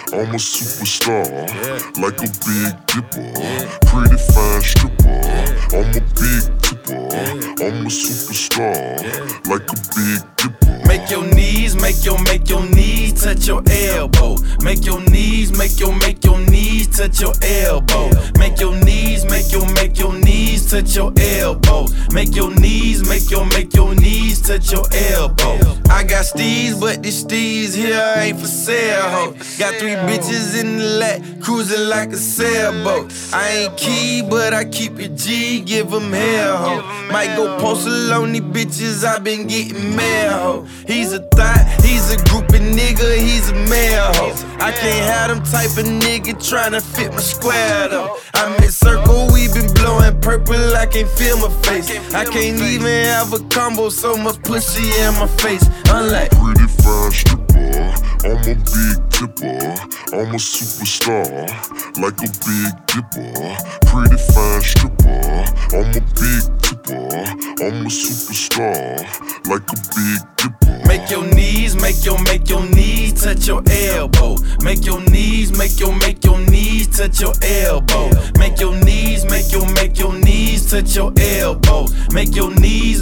I'm a superstar, like a Big Dipper. Pretty fine stripper, I'm a big tipper. I'm a superstar, like a Big Dipper. Make your knees touch your elbow. Make your knees touch your elbow. Make your knees touch your elbow. Make your knees touch your elbow. I got steez, but these steez here ain't for sale, ho. Got 3 bitches in the lap, cruising like a sailboat. I ain't key, but I keep it G, give them hell, ho. Might go postal on these bitches, I been getting mail, ho. He's a thot, he's a groupie nigga, he's a male, ho. I can't have them type of nigga tryna fit my square, though. I'm in circle, we been blowing purple, I can't feel my face. I can't even have a combo, so much pussy in my face. Unlike pretty fine stripper, I'm a big tipper. I'm a superstar, like a Big Dipper. Pretty fine stripper, I'm a big tipper. I'm a superstar, like a Big Dipper. Make your knees touch your elbow. Make your knees touch your elbow. Make your knees touch your elbow. Make your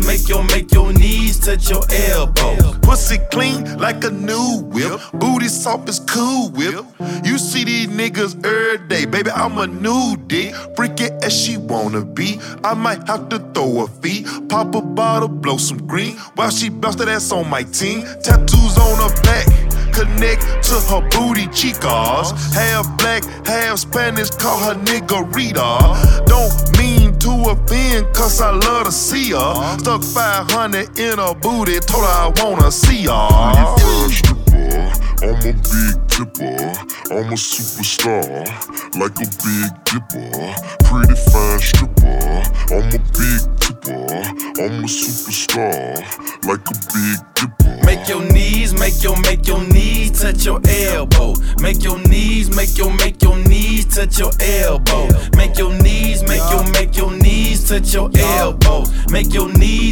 knees touch your elbow. Pussy clean like a new whip. Booty soft as Cool Whip. You see these niggas every day, baby, I'm a new dick. Freaky as she wanna be. I might have to throw her feet. Pop a bottle, blow some green. While she bounce that ass on my team. Tattoos on her back, connect to her booty chicas. Half black, half Spanish, call her nigga Rita. Don't mean to offend, cause I love to see her. Stuck 500 in her booty, told her I wanna see her. Pretty fine stripper, I'm a big tipper. I'm a superstar, like a Big Dipper. Pretty fine stripper, I'm a big tipper. I'm a superstar, like a Big Dipper. Make your knees touch your elbow. Make your knees touch your elbow. Make your knees touch your elbow. Make your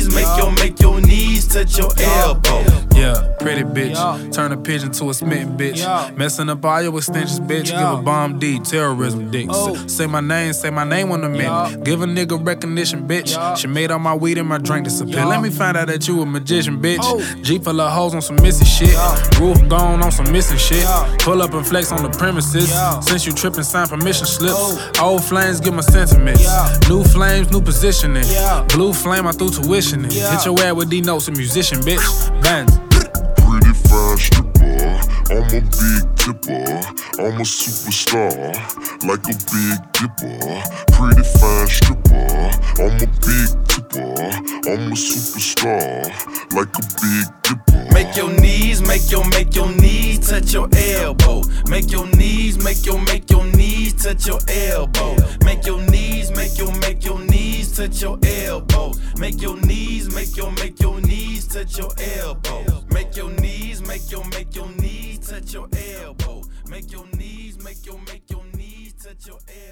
knees touch your elbow. Yeah, pretty bitch, turn a pigeon to a smitten bitch. Messing up all your extensions, bitch. Give a bomb D, terrorism dick. Say my name on the minute. Give a nigga recognition, bitch. She made all my weed and my drink disappear. Let me find out that you a magician, bitch. G full of hoes on some missing shit. Roof gone on some missing shit. Pull up and flex on the premises. Since you tripping, sign permission slips. Old flames, give my sentiments. New flames, new positioning. Blue flame, I threw tuition in. Hit your ass with D notes, a musician, bitch. Bands. Pretty fine stripper, I'm a big tipper. I'm a superstar, like a Big Dipper. Pretty fine stripper, I'm a big tipper. I'm a superstar, like a Big Dipper. Make your knees touch your elbow. Make your knees touch your elbow. Make your knees touch your elbow. Make your knees touch your elbow. Make your knees touch your elbow. Make your knees touch your elbow.